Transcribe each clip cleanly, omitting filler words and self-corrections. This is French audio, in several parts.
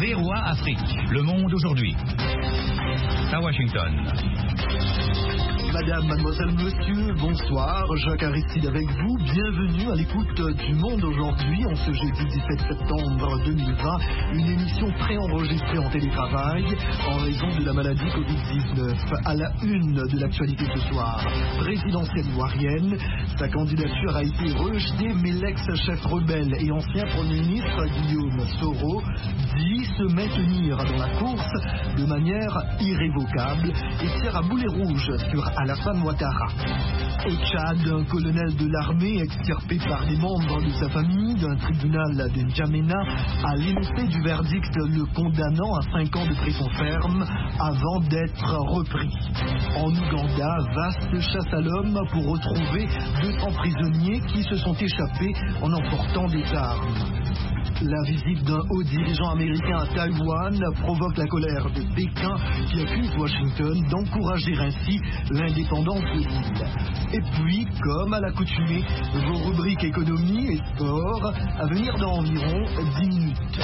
VOA Afrique. Le monde aujourd'hui. À Washington. Madame, mademoiselle, monsieur, bonsoir. Jacques Aristide avec vous. Bienvenue à l'écoute du Monde aujourd'hui, en ce jeudi 17 septembre 2020. Une émission préenregistrée en télétravail en raison de la maladie Covid-19. À la une de l'actualité ce soir, présidentielle ivoirienne. Sa candidature a été rejetée, mais l'ex-chef rebelle et ancien Premier ministre Guillaume Soro dit se maintenir dans la course de manière irrévocable et tire à boulet rouge sur Alassane Ouattara. Au Tchad, un colonel de l'armée extirpé par des membres de sa famille d'un tribunal de N'Djamena a l'énoncé du verdict le condamnant à 5 ans de prison ferme avant d'être repris. En Ouganda, vaste chasse à l'homme pour retrouver 200 prisonniers qui se sont échappés en emportant des armes. La visite d'un haut dirigeant américain à Taïwan provoque la colère de Pékin qui accuse Washington d'encourager ainsi l'indépendance de l'île. Et puis, comme à l'accoutumée, vos rubriques économie et sport à venir dans environ 10 minutes.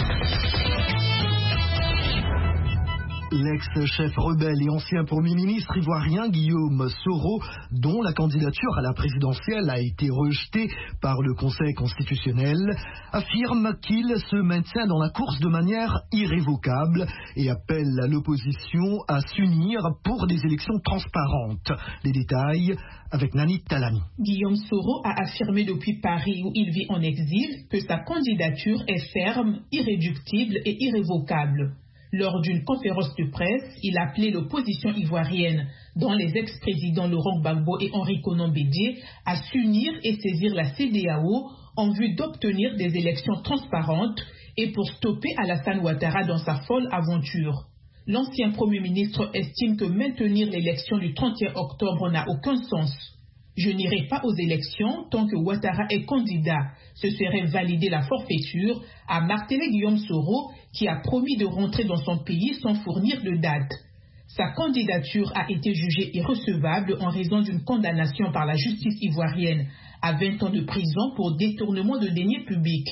L'ex-chef rebelle et ancien Premier ministre ivoirien Guillaume Soro, dont la candidature à la présidentielle a été rejetée par le Conseil constitutionnel, affirme qu'il se maintient dans la course de manière irrévocable et appelle l'opposition à s'unir pour des élections transparentes. Les détails avec Nani Talani. Guillaume Soro a affirmé depuis Paris, où il vit en exil, que sa candidature est ferme, irréductible et irrévocable. Lors d'une conférence de presse, il a appelé l'opposition ivoirienne, dont les ex-présidents Laurent Gbagbo et Henri Konan Bédié, à s'unir et saisir la CEDEAO en vue d'obtenir des élections transparentes et pour stopper Alassane Ouattara dans sa folle aventure. L'ancien Premier ministre estime que maintenir l'élection du 31 octobre n'a aucun sens. Je n'irai pas aux élections tant que Ouattara est candidat. Ce serait valider la forfaiture, a martelé Guillaume Soro, qui a promis de rentrer dans son pays sans fournir de date. Sa candidature a été jugée irrecevable en raison d'une condamnation par la justice ivoirienne à 20 ans de prison pour détournement de deniers publics.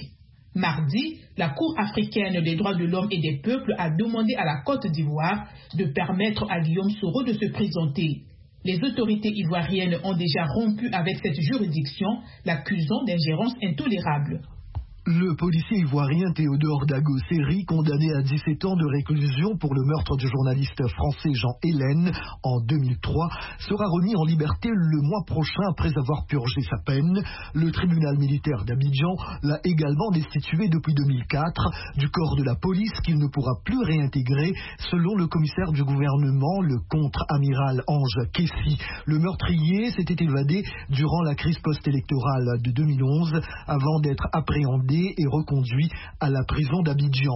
Mardi, la Cour africaine des droits de l'homme et des peuples a demandé à la Côte d'Ivoire de permettre à Guillaume Soro de se présenter. Les autorités ivoiriennes ont déjà rompu avec cette juridiction, l'accusant d'ingérence intolérable. Le policier ivoirien Théodore Dago-Seri, condamné à 17 ans de réclusion pour le meurtre du journaliste français Jean Hélène en 2003, sera remis en liberté le mois prochain après avoir purgé sa peine. Le tribunal militaire d'Abidjan l'a également destitué depuis 2004 du corps de la police qu'il ne pourra plus réintégrer, selon le commissaire du gouvernement, le contre-amiral Ange Kessi. Le meurtrier s'était évadé durant la crise post-électorale de 2011 avant d'être appréhendé et reconduit à la prison d'Abidjan.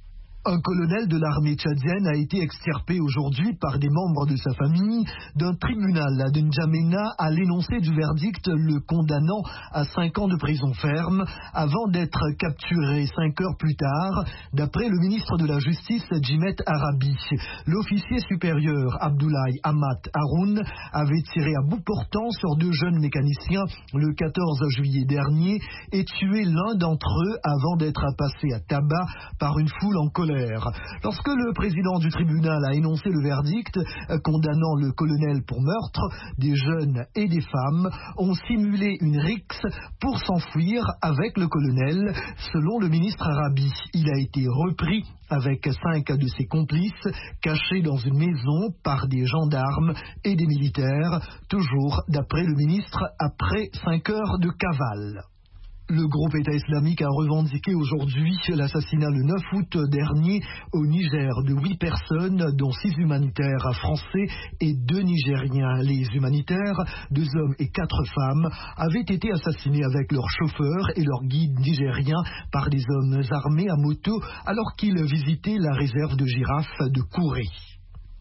Un colonel de l'armée tchadienne a été extirpé aujourd'hui par des membres de sa famille d'un tribunal de N'Djamena à l'énoncé du verdict le condamnant à 5 ans de prison ferme avant d'être capturé 5 heures plus tard, d'après le ministre de la Justice Djimet Arabi. L'officier supérieur Abdoulaye Amat Haroun avait tiré à bout portant sur 2 jeunes mécaniciens le 14 juillet dernier et tué l'un d'entre eux avant d'être passé à tabac par une foule en colère. Lorsque le président du tribunal a énoncé le verdict condamnant le colonel pour meurtre, des jeunes et des femmes ont simulé une rixe pour s'enfuir avec le colonel, selon le ministre Arabi. Il a été repris avec 5 de ses complices cachés dans une maison par des gendarmes et des militaires, toujours d'après le ministre, après 5 heures de cavale. Le groupe État islamique a revendiqué aujourd'hui l'assassinat le 9 août dernier au Niger de 8 personnes, dont 6 humanitaires français et 2 Nigériens. Les humanitaires, 2 hommes et 4 femmes, avaient été assassinés avec leur chauffeur et leur guide nigérien par des hommes armés à moto alors qu'ils visitaient la réserve de girafes de Kouré.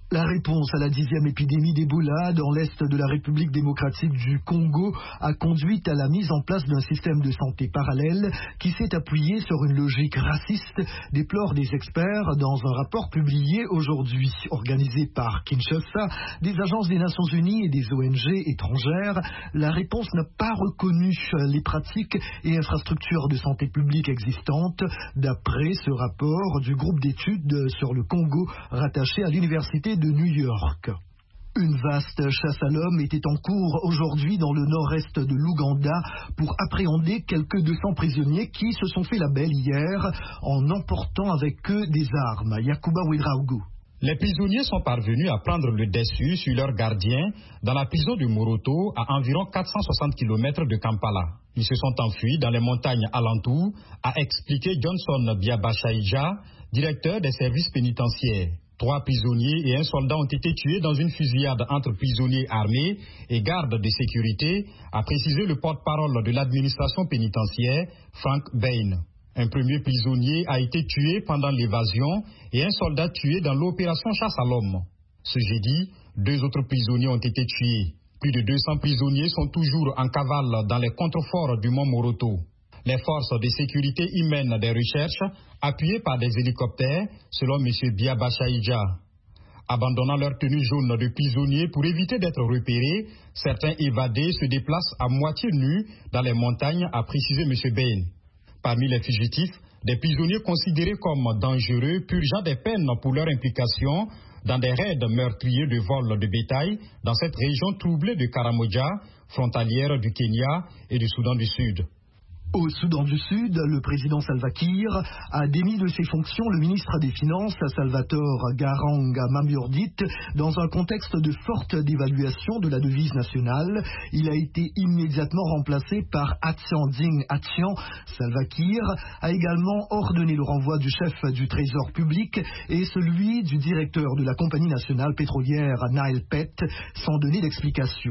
La réponse à la 10e épidémie d'Ebola dans l'est de la République démocratique du Congo a conduit à la mise en place d'un système de santé parallèle qui s'est appuyé sur une logique raciste, déplorent des experts dans un rapport publié aujourd'hui. Organisé par Kinshasa, des agences des Nations Unies et des ONG étrangères, la réponse n'a pas reconnu les pratiques et infrastructures de santé publique existantes, d'après ce rapport du groupe d'études sur le Congo rattaché à l'université de New York. Une vaste chasse à l'homme était en cours aujourd'hui dans le nord-est de l'Ouganda pour appréhender quelques 200 prisonniers qui se sont fait la belle hier en emportant avec eux des armes. Yakuba Ouedraogo. Les prisonniers sont parvenus à prendre le dessus sur leurs gardiens dans la prison de Moroto à environ 460 km de Kampala. Ils se sont enfuis dans les montagnes alentours, a expliqué Johnson Biabashaija, directeur des services pénitentiaires. 3 prisonniers et un soldat ont été tués dans une fusillade entre prisonniers armés et gardes de sécurité, a précisé le porte-parole de l'administration pénitentiaire, Frank Bain. Un premier prisonnier a été tué pendant l'évasion et un soldat tué dans l'opération chasse à l'homme. Ce jeudi, 2 autres prisonniers ont été tués. Plus de 200 prisonniers sont toujours en cavale dans les contreforts du mont Moroto. Les forces de sécurité y mènent des recherches appuyées par des hélicoptères, selon M. Biabashaija. Abandonnant leur tenue jaune de prisonniers pour éviter d'être repérés, certains évadés se déplacent à moitié nus dans les montagnes, a précisé M. Bain. Parmi les fugitifs, des prisonniers considérés comme dangereux purgeant des peines pour leur implication dans des raids meurtriers de vol de bétail dans cette région troublée de Karamoja, frontalière du Kenya et du Soudan du Sud. Au Soudan du Sud, le président Salva Kiir a démis de ses fonctions le ministre des Finances, Salvatore Garang Mamurdit, dans un contexte de forte dévaluation de la devise nationale. Il a été immédiatement remplacé par Atsianding Atian. Salva Kiir a également ordonné le renvoi du chef du Trésor public et celui du directeur de la compagnie nationale pétrolière Nile Pet, sans donner d'explication.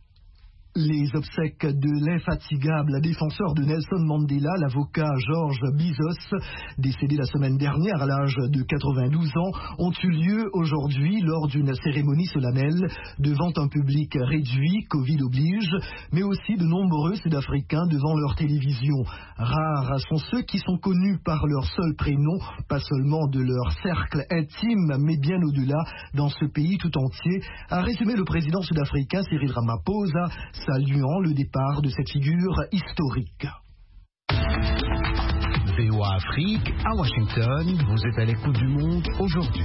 Les obsèques de l'infatigable défenseur de Nelson Mandela, l'avocat George Bizos, décédé la semaine dernière à l'âge de 92 ans, ont eu lieu aujourd'hui lors d'une cérémonie solennelle devant un public réduit, Covid oblige, mais aussi de nombreux Sud-Africains devant leur télévision. Rares sont ceux qui sont connus par leur seul prénom, pas seulement de leur cercle intime, mais bien au-delà, dans ce pays tout entier, a résumé le président sud-africain Cyril Ramaphosa, saluant le départ de cette figure historique. VOA Afrique, à Washington, vous êtes à l'écoute du monde aujourd'hui.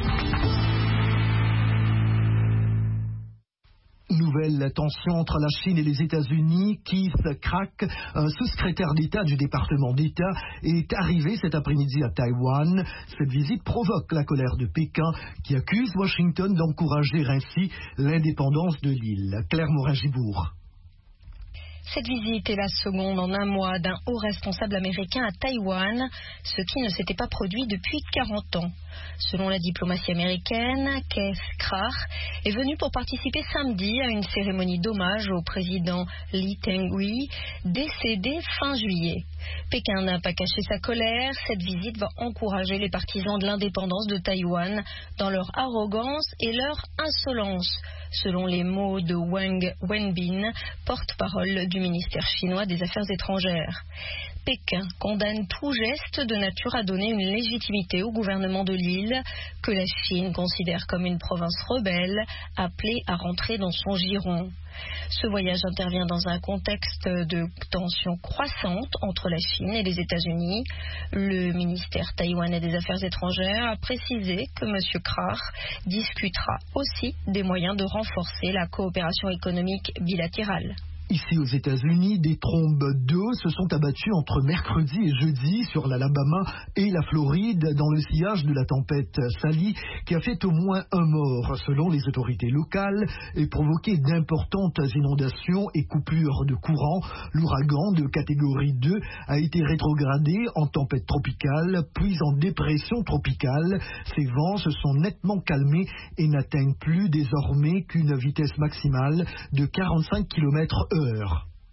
Nouvelle tension entre la Chine et les États-Unis. Keith Crack, un sous-secrétaire d'État du département d'État, est arrivé cet après-midi à Taïwan. Cette visite provoque la colère de Pékin, qui accuse Washington d'encourager ainsi l'indépendance de l'île. Claire Morin-Gibourg. Cette visite est la seconde en un mois d'un haut responsable américain à Taïwan, ce qui ne s'était pas produit depuis 40 ans. Selon la diplomatie américaine, Keith Krach est venu pour participer samedi à une cérémonie d'hommage au président Lee Teng-hui, décédé fin juillet. Pékin n'a pas caché sa colère. Cette visite va encourager les partisans de l'indépendance de Taïwan dans leur arrogance et leur insolence, selon les mots de Wang Wenbin, porte-parole du ministère chinois des Affaires étrangères. Pékin condamne tout geste de nature à donner une légitimité au gouvernement de l'île, que la Chine considère comme une province rebelle, appelée à rentrer dans son giron. Ce voyage intervient dans un contexte de tension croissante entre la Chine et les États-Unis. Le ministère taïwanais des Affaires étrangères a précisé que M. Krach discutera aussi des moyens de renforcer la coopération économique bilatérale. Ici aux États-Unis, des trombes d'eau se sont abattues entre mercredi et jeudi sur l'Alabama et la Floride dans le sillage de la tempête Sally qui a fait au moins un mort selon les autorités locales et provoqué d'importantes inondations et coupures de courant. L'ouragan de catégorie 2 a été rétrogradé en tempête tropicale puis en dépression tropicale. Ces vents se sont nettement calmés et n'atteignent plus désormais qu'une vitesse maximale de 45 km/h.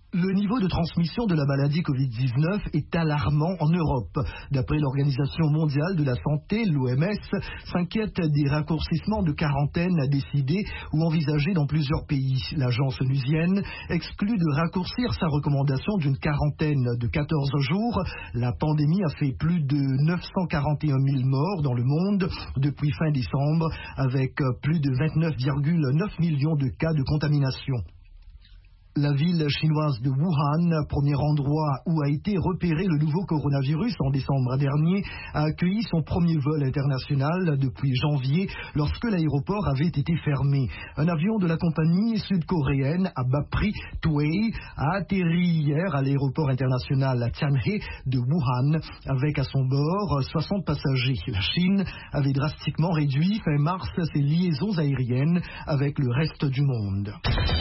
Le niveau de transmission de la maladie Covid-19 est alarmant en Europe. D'après l'Organisation mondiale de la santé, l'OMS, s'inquiète des raccourcissements de quarantaine décidés ou envisagés dans plusieurs pays. L'agence onusienne exclut de raccourcir sa recommandation d'une quarantaine de 14 jours. La pandémie a fait plus de 941 000 morts dans le monde depuis fin décembre, avec plus de 29,9 millions de cas de contamination. La ville chinoise de Wuhan, premier endroit où a été repéré le nouveau coronavirus en décembre dernier, a accueilli son premier vol international depuis janvier lorsque l'aéroport avait été fermé. Un avion de la compagnie sud-coréenne à bas prix, Tuwei, a atterri hier à l'aéroport international Tianhe de Wuhan avec à son bord 60 passagers. La Chine avait drastiquement réduit fin mars ses liaisons aériennes avec le reste du monde.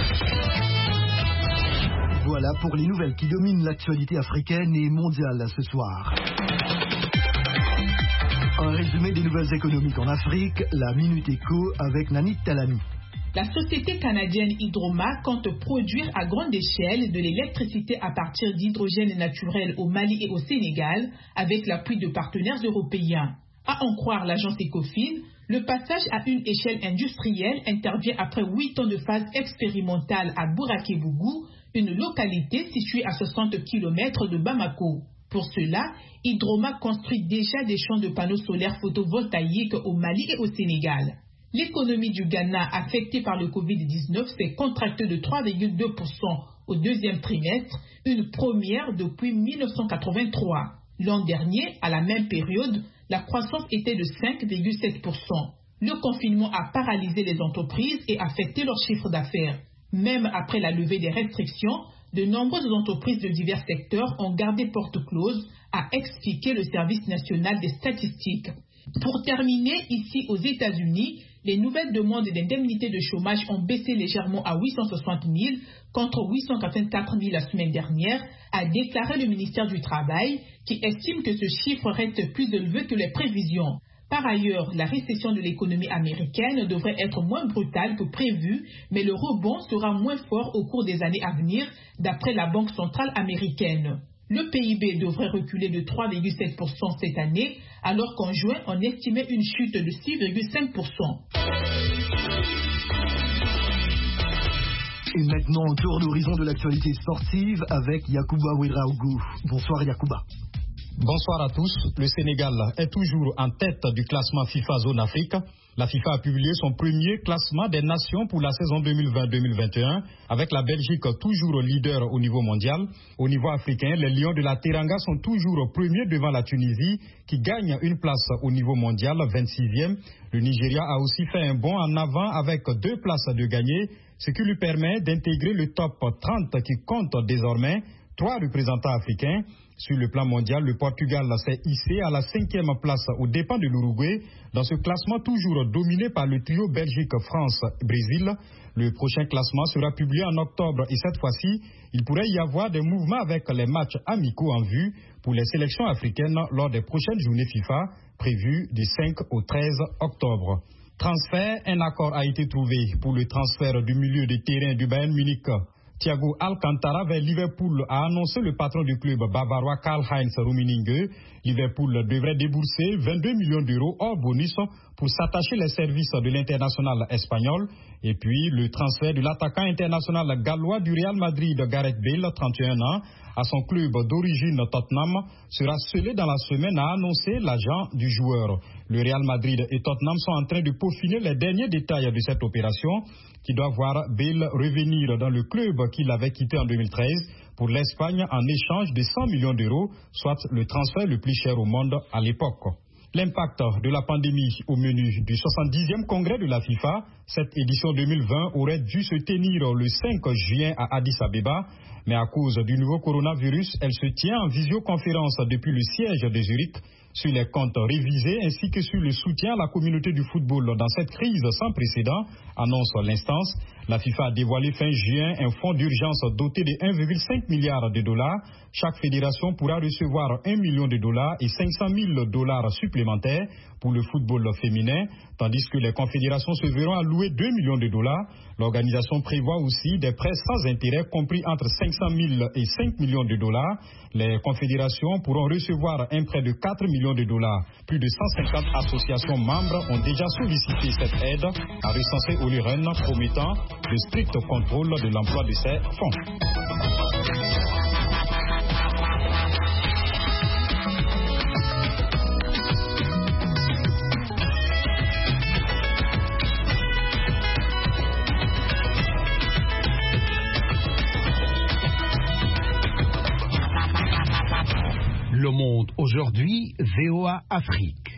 Voilà pour les nouvelles qui dominent l'actualité africaine et mondiale ce soir. Un résumé des nouvelles économiques en Afrique, la Minute Éco avec Nanit Talami. La société canadienne Hydroma compte produire à grande échelle de l'électricité à partir d'hydrogène naturel au Mali et au Sénégal avec l'appui de partenaires européens. À en croire l'agence Ecofin, le passage à une échelle industrielle intervient après 8 ans de phase expérimentale à Bouraké-Bougou, une localité située à 60 km de Bamako. Pour cela, Hydroma construit déjà des champs de panneaux solaires photovoltaïques au Mali et au Sénégal. L'économie du Ghana, affectée par le Covid-19, s'est contractée de 3,2% au deuxième trimestre, une première depuis 1983. L'an dernier, à la même période, la croissance était de 5,7%. Le confinement a paralysé les entreprises et affecté leur chiffre d'affaires. Même après la levée des restrictions, de nombreuses entreprises de divers secteurs ont gardé porte close, a expliqué le Service national des statistiques. Pour terminer, ici aux États-Unis, les nouvelles demandes d'indemnité de chômage ont baissé légèrement à 860 000 contre 884 000 la semaine dernière, a déclaré le ministère du Travail, qui estime que ce chiffre reste plus élevé que les prévisions. Par ailleurs, la récession de l'économie américaine devrait être moins brutale que prévu, mais le rebond sera moins fort au cours des années à venir, d'après la Banque centrale américaine. Le PIB devrait reculer de 3,7% cette année, alors qu'en juin, on estimait une chute de 6,5%. Et maintenant, un tour d'horizon de l'actualité sportive avec Yacouba Ouedraougou. Bonsoir Yacouba. Bonsoir à tous. Le Sénégal est toujours en tête du classement FIFA Zone Afrique. La FIFA a publié son premier classement des nations pour la saison 2020-2021 avec la Belgique toujours leader au niveau mondial. Au niveau africain, les Lions de la Teranga sont toujours premiers devant la Tunisie qui gagne une place au niveau mondial, 26e. Le Nigeria a aussi fait un bond en avant avec 2 places de gagner, ce qui lui permet d'intégrer le top 30 qui compte désormais 3 représentants africains. Sur le plan mondial, le Portugal s'est hissé à la 5e place aux dépens de l'Uruguay, dans ce classement toujours dominé par le trio Belgique-France-Brésil. Le prochain classement sera publié en octobre et cette fois-ci, il pourrait y avoir des mouvements avec les matchs amicaux en vue pour les sélections africaines lors des prochaines journées FIFA prévues du 5 au 13 octobre. Transfert, un accord a été trouvé pour le transfert du milieu de terrain du Bayern Munich. Thiago Alcantara vers Liverpool a annoncé le patron du club bavarois Karl-Heinz Rummenigge. Liverpool devrait débourser 22 millions d'euros hors bonus pour s'attacher les services de l'international espagnol. Et puis le transfert de l'attaquant international gallois du Real Madrid, Gareth Bale, 31 ans, à son club d'origine Tottenham sera scellé dans la semaine, a annoncé l'agent du joueur. Le Real Madrid et Tottenham sont en train de peaufiner les derniers détails de cette opération qui doit voir Bale revenir dans le club qu'il avait quitté en 2013 pour l'Espagne en échange de 100 millions d'euros, soit le transfert le plus cher au monde à l'époque. L'impact de la pandémie au menu du 70e congrès de la FIFA, cette édition 2020 aurait dû se tenir le 5 juin à Addis Abeba, mais à cause du nouveau coronavirus, elle se tient en visioconférence depuis le siège de Zurich. Sur les comptes révisés ainsi que sur le soutien à la communauté du football dans cette crise sans précédent, annonce l'instance, La FIFA a dévoilé fin juin un fonds d'urgence doté de 1,5 milliard de dollars. Chaque fédération pourra recevoir $1 million et $500 000 supplémentaires pour le football féminin, tandis que les confédérations se verront allouer $2 millions. L'organisation prévoit aussi des prêts sans intérêt compris entre 500 000 et 5 millions de dollars. Les confédérations pourront recevoir un prêt de 4 millions de dollars. Plus de 150 associations membres ont déjà sollicité cette aide, a recensé Oli Rehn, promettant le strict contrôle de l'emploi de ces fonds. Le Monde aujourd'hui, VOA Afrique.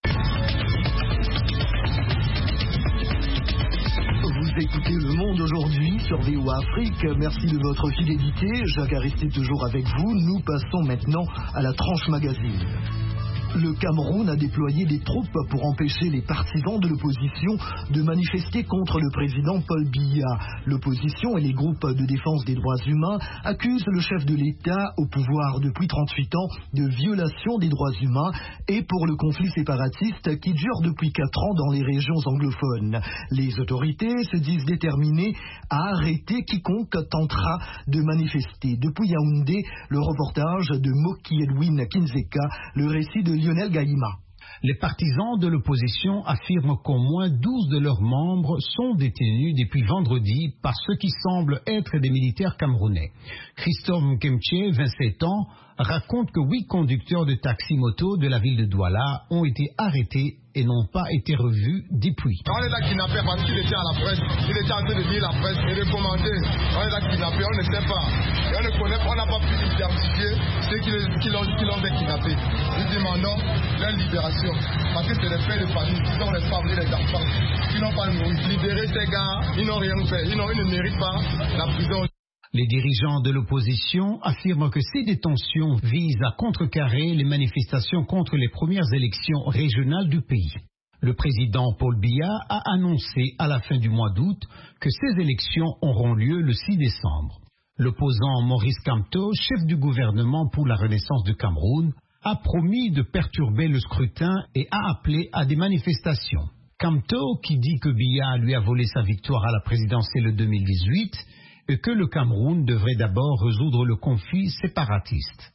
Vous écoutez Le Monde aujourd'hui sur VOA Afrique. Merci de votre fidélité. Jacques Aristide toujours avec vous. Nous passons maintenant à la tranche magazine. Le Cameroun a déployé des troupes pour empêcher les partisans de l'opposition de manifester contre le président Paul Biya. L'opposition et les groupes de défense des droits humains accusent le chef de l'État au pouvoir depuis 38 ans de violation des droits humains et pour le conflit séparatiste qui dure depuis 4 ans dans les régions anglophones. Les autorités se disent déterminées à arrêter quiconque tentera de manifester. Depuis Yaoundé, le reportage de Moki Edwin Kinzeka, le récit de Lionel Gaïma. Les partisans de l'opposition affirment qu'au moins 12 de leurs membres sont détenus depuis vendredi par ceux qui semblent être des militaires camerounais. Christophe Mkemche, 27 ans, raconte que 8 conducteurs de taxi-moto de la ville de Douala ont été arrêtés et n'ont pas été revus depuis. On est là kidnappé parce qu'il était à la presse, il était en train de lire la presse et de commander. On est là kidnappé, on ne sait pas. Et on ne connaît pas, on n'a pas pu identifier ceux qui l'ont kidnappé. Nous demandons leur libération parce que c'est les pères de famille qui sont les femmes et les enfants qui n'ont pas nourri. Libérer ces gars, ils n'ont rien fait, ils ne méritent pas la prison. Les dirigeants de l'opposition affirment que ces détentions visent à contrecarrer les manifestations contre les premières élections régionales du pays. Le président Paul Biya a annoncé à la fin du mois d'août que ces élections auront lieu le 6 décembre. L'opposant Maurice Kamto, chef du gouvernement pour la renaissance du Cameroun, a promis de perturber le scrutin et a appelé à des manifestations. Kamto, qui dit que Biya lui a volé sa victoire à la présidentielle 2018, et que le Cameroun devrait d'abord résoudre le conflit séparatiste.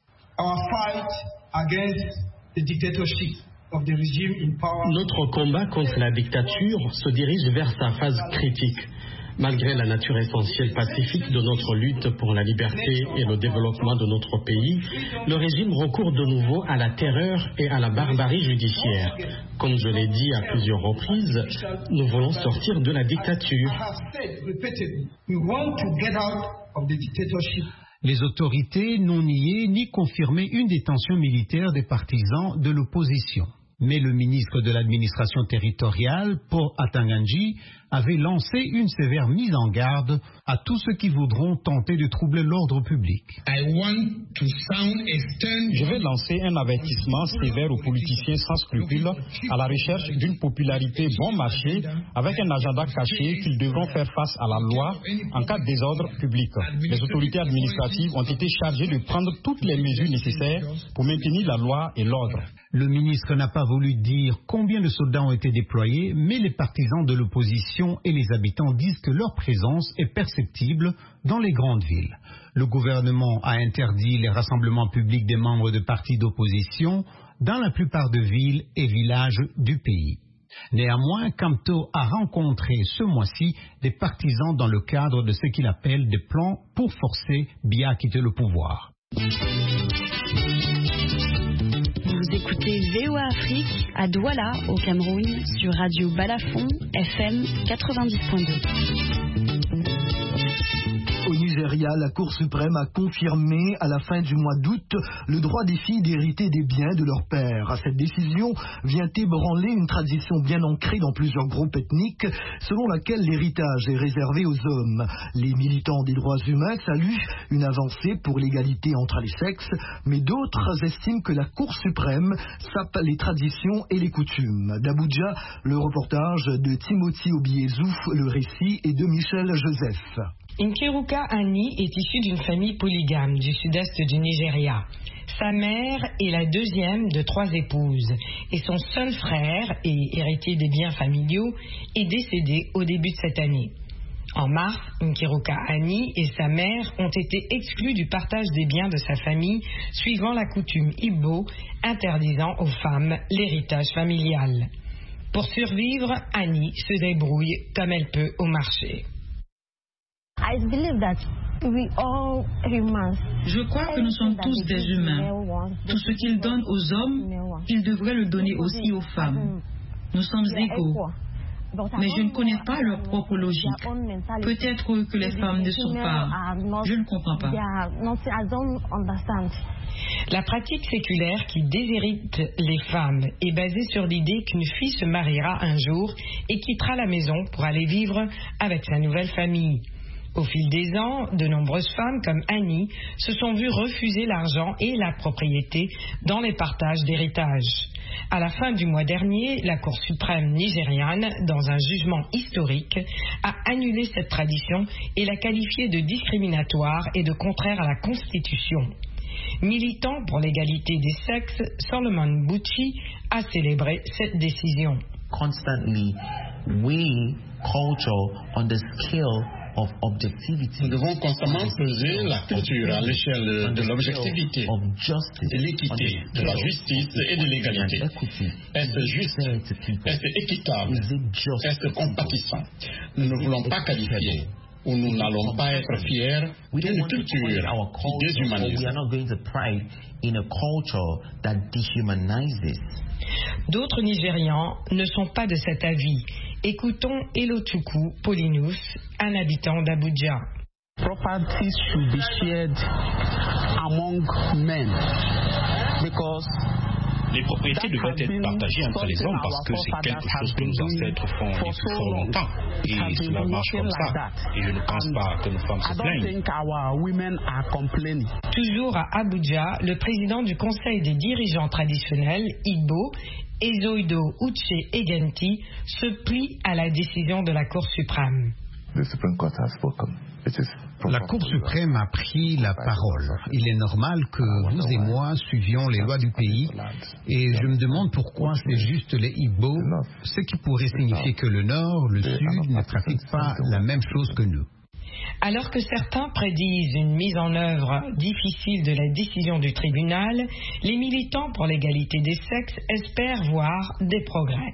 Notre combat contre la dictature se dirige vers sa phase critique. Malgré la nature essentielle pacifique de notre lutte pour la liberté et le développement de notre pays, le régime recourt de nouveau à la terreur et à la barbarie judiciaire. Comme je l'ai dit à plusieurs reprises, nous voulons sortir de la dictature. Les autorités n'ont nié ni confirmé une détention militaire des partisans de l'opposition. Mais le ministre de l'administration territoriale, Paul Atanganji, avait lancé une sévère mise en garde à tous ceux qui voudront tenter de troubler l'ordre public. Je vais lancer un avertissement sévère aux politiciens sans scrupules à la recherche d'une popularité bon marché avec un agenda caché qu'ils devront faire face à la loi en cas de désordre public. Les autorités administratives ont été chargées de prendre toutes les mesures nécessaires pour maintenir la loi et l'ordre. Le ministre n'a pas voulu dire combien de soldats ont été déployés, mais les partisans de l'opposition et les habitants disent que leur présence est perceptible dans les grandes villes. Le gouvernement a interdit les rassemblements publics des membres de partis d'opposition dans la plupart de villes et villages du pays. Néanmoins, Kamto a rencontré ce mois-ci des partisans dans le cadre de ce qu'il appelle des plans pour forcer Biya à quitter le pouvoir. Vous écoutez VOA Afrique à Douala, au Cameroun, sur Radio Balafon, FM 90.2. Au Nigeria, Nigeria, la Cour suprême a confirmé à la fin du mois d'août le droit des filles d'hériter des biens de leur père. Cette décision vient ébranler une tradition bien ancrée dans plusieurs groupes ethniques, selon laquelle l'héritage est réservé aux hommes. Les militants des droits humains saluent une avancée pour l'égalité entre les sexes, mais d'autres estiment que la Cour suprême sape les traditions et les coutumes. D'Abuja, le reportage de Timothy Obiezu, le récit est de Michel Joseph. Nkiruka Ani est issue d'une famille polygame du sud-est du Nigeria. Sa mère est la deuxième de 3 épouses et son seul frère, et héritier des biens familiaux, est décédé au début de cette année. En mars, Nkiruka Ani et sa mère ont été exclus du partage des biens de sa famille suivant la coutume Igbo interdisant aux femmes l'héritage familial. Pour survivre, Annie se débrouille comme elle peut au marché. Je crois que nous sommes tous des humains. Tout ce qu'ils donnent aux hommes, ils devraient le donner aussi aux femmes. Nous sommes égaux. Mais je ne connais pas leur propre logique. Peut-être que les femmes ne sont pas. Je ne comprends pas. La pratique séculaire qui déshérite les femmes est basée sur l'idée qu'une fille se mariera un jour et quittera la maison pour aller vivre avec sa nouvelle famille. Au fil des ans, de nombreuses femmes comme Annie se sont vues refuser l'argent et la propriété dans les partages d'héritage. À la fin du mois dernier, la Cour suprême nigériane, dans un jugement historique, a annulé cette tradition et l'a qualifiée de discriminatoire et de contraire à la Constitution. Militant pour l'égalité des sexes, Solomon Buchi a célébré cette décision. Constantly, we culture on the scale of objectivity. Nous devons constamment peser la culture à l'échelle de l'objectivité, de l'équité, de la justice et de l'égalité. Est-ce juste? Est-ce équitable? Est-ce compatissant? Nous ne voulons pas qualifier, ou nous n'allons pas être fiers d'une culture qui déshumanise. D'autres Nigérians ne sont pas de cet avis. Écoutons Elochukwu Polinus, un habitant d'Abuja. Property should be shared among men because les propriétés devraient être partagées entre les hommes parce que c'est quelque chose que nos ancêtres font depuis fort longtemps. Et cela marche comme ça. Et je ne pense pas que nos femmes se plaignent. Toujours à Abuja, le président du Conseil des dirigeants traditionnels, Igbo, Ezoido Uche Egenti, se plie à la décision de la Cour suprême. La Cour suprême a pris la parole. Il est normal que vous et moi suivions les lois du pays et je me demande pourquoi c'est juste les Igbo, ce qui pourrait signifier que le Nord, le Sud ne pratiquent pas la même chose que nous. Alors que certains prédisent une mise en œuvre difficile de la décision du tribunal, les militants pour l'égalité des sexes espèrent voir des progrès.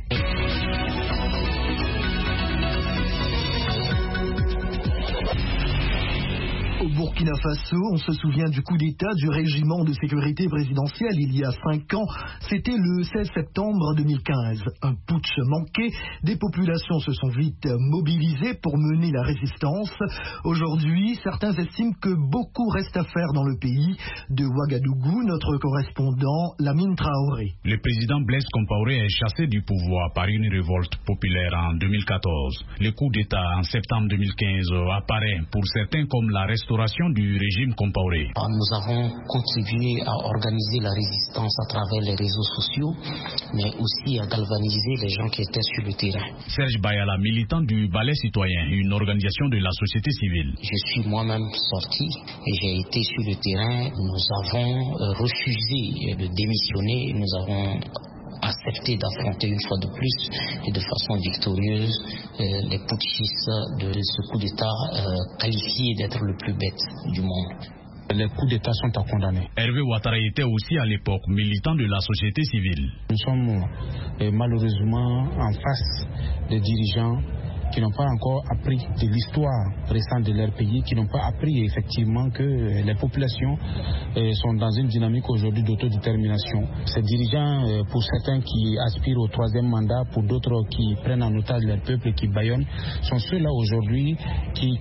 Au Burkina Faso, on se souvient du coup d'État du régiment de sécurité présidentielle il y a 5 ans. C'était le 16 septembre 2015. Un putsch manqué. Des populations se sont vite mobilisées pour mener la résistance. Aujourd'hui, certains estiment que beaucoup reste à faire dans le pays. De Ouagadougou, notre correspondant Lamine Traoré. Le président Blaise Compaoré est chassé du pouvoir par une révolte populaire en 2014. Le coup d'État en septembre 2015 apparaît pour certains comme la restauration du régime Compaoré. Nous avons contribué à organiser la résistance à travers les réseaux sociaux, mais aussi à galvaniser les gens qui étaient sur le terrain. Serge Bayala, militant du Balai Citoyen, une organisation de la société civile. Je suis moi-même sorti et j'ai été sur le terrain. Nous avons refusé de démissionner. Nous avons accepté d'affronter une fois de plus et de façon victorieuse les putschistes de ce coup d'État qualifié d'être le plus bête du monde. Les coups d'État sont à condamner. Hervé Ouattara était aussi à l'époque militant de la société civile. Nous sommes malheureusement en face des dirigeants qui n'ont pas encore appris de l'histoire récente de leur pays, qui n'ont pas appris effectivement que les populations sont dans une dynamique aujourd'hui d'autodétermination. Ces dirigeants, pour certains qui aspirent au 3e mandat, pour d'autres qui prennent en otage leur peuple et qui bâillonnent, sont ceux-là aujourd'hui qui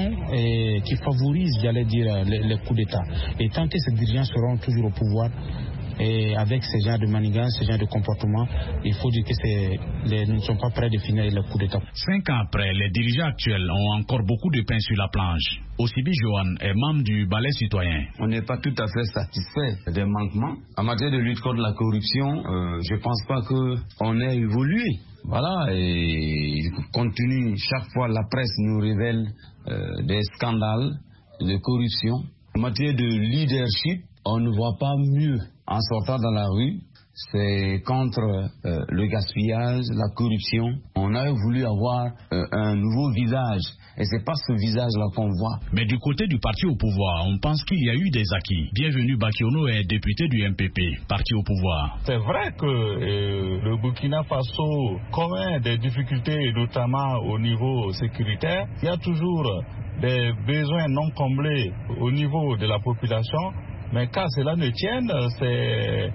favorisent, j'allais dire, les coups d'État. Et tant que ces dirigeants seront toujours au pouvoir, et avec ce genre de manigance, ce genre de comportement, il faut dire que nous ne sommes pas prêts de finir le coup d'État. 5 ans après, les dirigeants actuels ont encore beaucoup de pain sur la planche. Osibi Johan est membre du Balai citoyen. On n'est pas tout à fait satisfait des manquements. En matière de lutte contre la corruption, je ne pense pas qu'on ait évolué. Voilà, et compte tenu, chaque fois la presse nous révèle des scandales de corruption. En matière de leadership, on ne voit pas mieux. En sortant dans la rue, c'est contre le gaspillage, la corruption. On a voulu avoir un nouveau visage. Et c'est pas ce visage-là qu'on voit. Mais du côté du parti au pouvoir, on pense qu'il y a eu des acquis. Bienvenue Bakiono est député du MPP, parti au pouvoir. C'est vrai que le Burkina Faso connaît des difficultés, notamment au niveau sécuritaire. Il y a toujours des besoins non comblés au niveau de la population. Mais qu'à cela ne tienne, c'est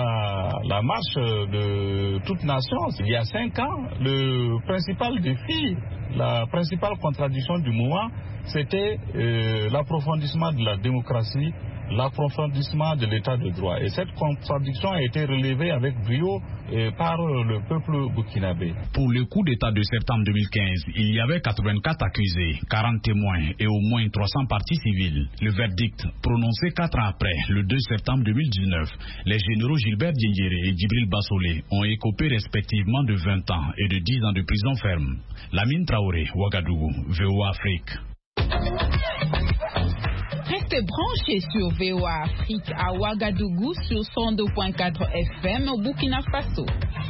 la marche de toute nation. Il y a 5 ans, le principal défi, la principale contradiction du moment, c'était l'approfondissement de la démocratie, l'approfondissement de l'état de droit. Et cette contradiction a été relevée avec brio par le peuple burkinabé. Pour le coup d'État de septembre 2015, il y avait 84 accusés, 40 témoins et au moins 300 parties civiles. Le verdict, prononcé 4 ans après, le 2 septembre 2019, les généraux Gilbert Diendéré et Djibril Bassolé ont écopé respectivement de 20 ans et de 10 ans de prison ferme. Lamine Traoré, Ouagadougou, VOA Afrique. Restez branchés sur VOA Afrique à Ouagadougou sur 102.4 FM au Burkina Faso.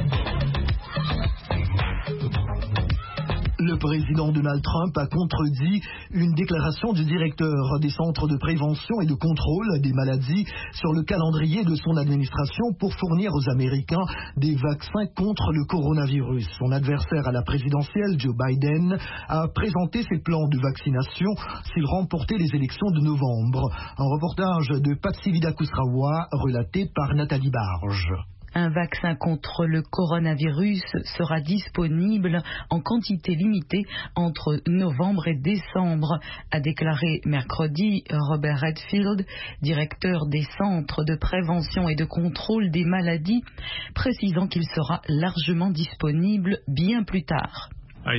Le président Donald Trump a contredit une déclaration du directeur des centres de prévention et de contrôle des maladies sur le calendrier de son administration pour fournir aux Américains des vaccins contre le coronavirus. Son adversaire à la présidentielle, Joe Biden, a présenté ses plans de vaccination s'il remportait les élections de novembre. Un reportage de Patsivida Kousraoua relaté par Nathalie Barge. Un vaccin contre le coronavirus sera disponible en quantité limitée entre novembre et décembre, a déclaré mercredi Robert Redfield, directeur des centres de prévention et de contrôle des maladies, précisant qu'il sera largement disponible bien plus tard.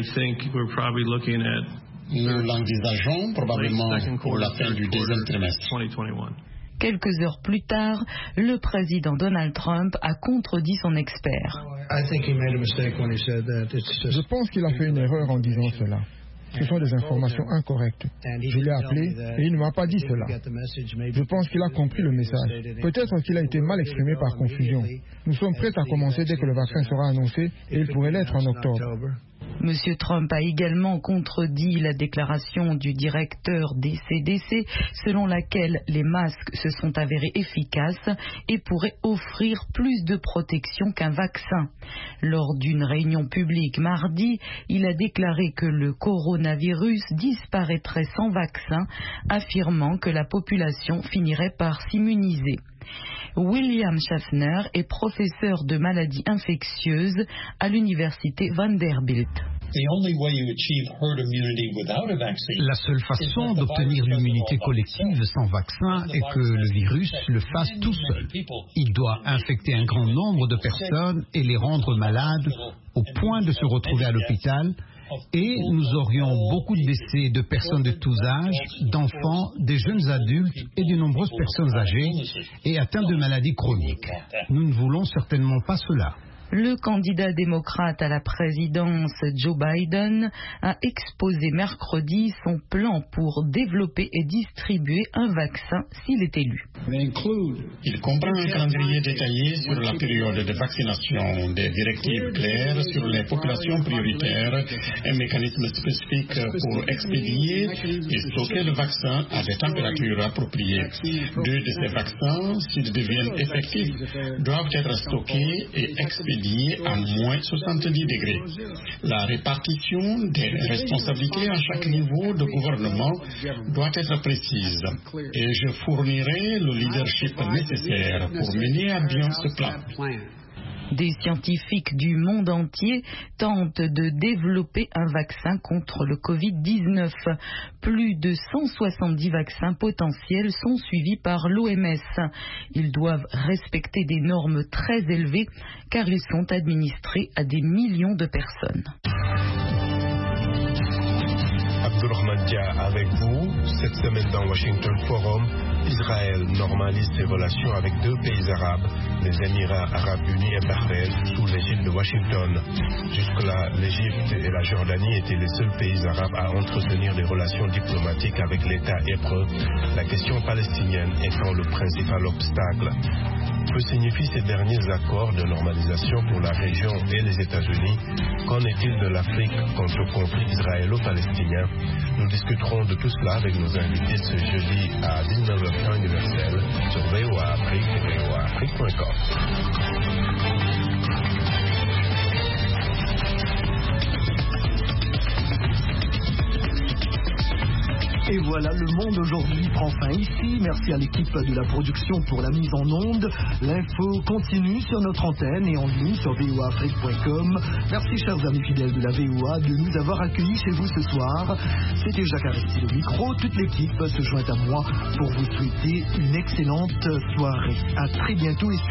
Nous l'envisageons probablement pour la fin du deuxième trimestre. Quelques heures plus tard, le président Donald Trump a contredit son expert. Je pense qu'il a fait une erreur en disant cela. Ce sont des informations incorrectes. Je l'ai appelé et il ne m'a pas dit cela. Je pense qu'il a compris le message. Peut-être qu'il a été mal exprimé par confusion. Nous sommes prêts à commencer dès que le vaccin sera annoncé et il pourrait l'être en octobre. Monsieur Trump a également contredit la déclaration du directeur des CDC selon laquelle les masques se sont avérés efficaces et pourraient offrir plus de protection qu'un vaccin. Lors d'une réunion publique mardi, il a déclaré que le coronavirus disparaîtrait sans vaccin, affirmant que la population finirait par s'immuniser. William Schaffner est professeur de maladies infectieuses à l'université Vanderbilt. La seule façon d'obtenir l'immunité collective sans vaccin est que le virus le fasse tout seul. Il doit infecter un grand nombre de personnes et les rendre malades au point de se retrouver à l'hôpital. Et nous aurions beaucoup de décès de personnes de tous âges, d'enfants, des jeunes adultes et de nombreuses personnes âgées et atteintes de maladies chroniques. Nous ne voulons certainement pas cela. Le candidat démocrate à la présidence, Joe Biden, a exposé mercredi son plan pour développer et distribuer un vaccin s'il est élu. Il comprend un calendrier détaillé sur la période de vaccination, des directives claires sur les populations prioritaires, un mécanisme spécifique pour expédier et stocker le vaccin à des températures appropriées. 2 de ces vaccins, s'ils deviennent effectifs, doivent être stockés et expédiés midi à moins 70 degrés. La répartition des responsabilités à chaque niveau de gouvernement doit être précise et je fournirai le leadership nécessaire pour mener à bien ce plan. Des scientifiques du monde entier tentent de développer un vaccin contre le Covid-19. Plus de 170 vaccins potentiels sont suivis par l'OMS. Ils doivent respecter des normes très élevées car ils sont administrés à des millions de personnes. Abdulrahman Dia avec vous. Cette semaine dans Washington Forum, Israël normalise ses relations avec 2 pays arabes, les Émirats arabes unis et Bahreïn, sous l'égide de Washington. Jusque-là, l'Égypte et la Jordanie étaient les seuls pays arabes à entretenir des relations diplomatiques avec l'État hébreu, la question palestinienne étant le principal obstacle. Que signifient ces derniers accords de normalisation pour la région et les États-Unis? Qu'en est-il de l'Afrique quant au conflit israélo-palestinien? Nous discuterons de tout cela avec nos invités ce jeudi à 19h temps universel sur VOA Afrique et voaafrique.com. Et voilà, le monde aujourd'hui prend fin ici. Merci à l'équipe de la production pour la mise en onde. L'info continue sur notre antenne et en ligne sur voaafrique.com. Merci chers amis fidèles de la VOA de nous avoir accueillis chez vous ce soir. C'était Jacques Aristide au micro. Toute l'équipe se joint à moi pour vous souhaiter une excellente soirée. À très bientôt et